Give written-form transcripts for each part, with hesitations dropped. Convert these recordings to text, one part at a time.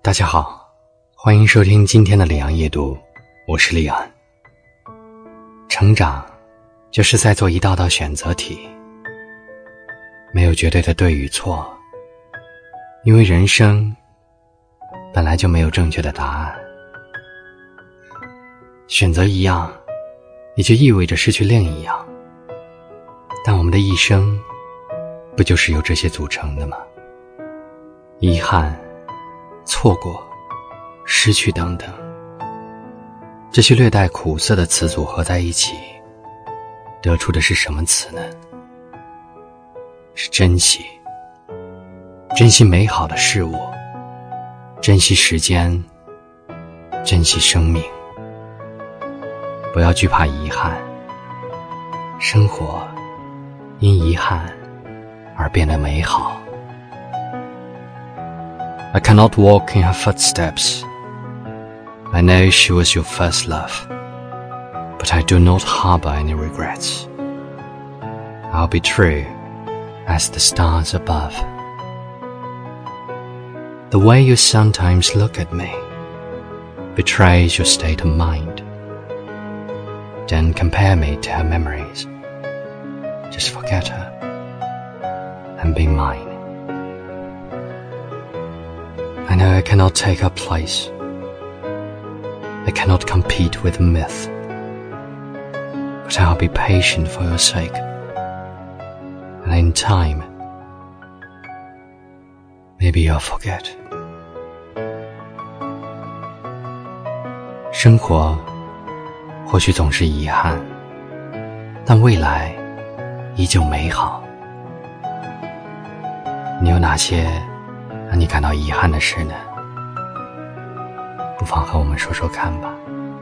大家好，欢迎收听今天的里昂夜读，我是里昂。成长就是在做一道道选择题，没有绝对的对与错，因为人生本来就没有正确的答案。选择一样，也就意味着失去另一样，但我们的一生不就是由这些组成的吗？遗憾、错过、失去等等，这些略带苦涩的词组合在一起，得出的是什么词呢？是珍惜。珍惜美好的事物，珍惜时间，珍惜生命。不要惧怕遗憾，生活因遗憾而变得美好。I cannot walk in her footsteps. I know she was your first love, but I do not harbor any regrets. I'll be true as the stars above. The way you sometimes look at me betrays your state of mind. Don't compare me to her memories. Just forget her and be mine. I know I cannot take her place. I cannot compete with myth. But I'll be patient for your sake. And in time, maybe you'll forget. 生活或许总是遗憾，但未来依旧美好。你有哪些让你感到遗憾的事呢？不妨和我们说说看吧。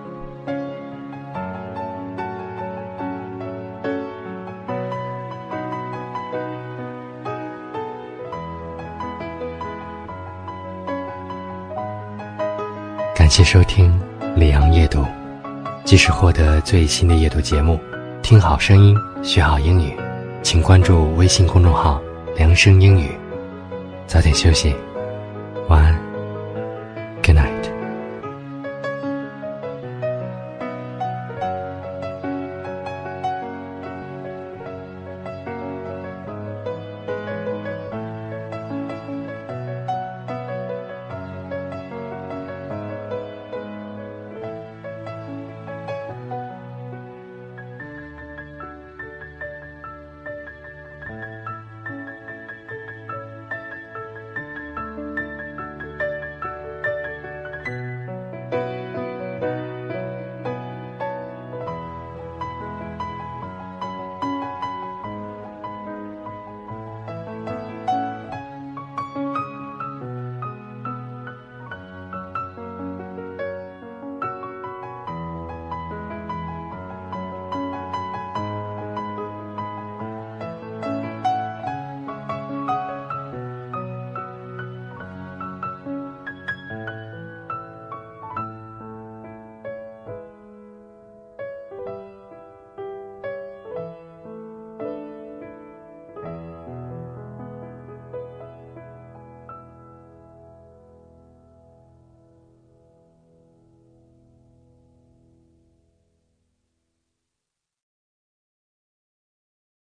感谢收听里昂夜读，即时获得最新的夜读节目，听好声音，学好英语，请关注微信公众号良声英语。早点休息，晚安。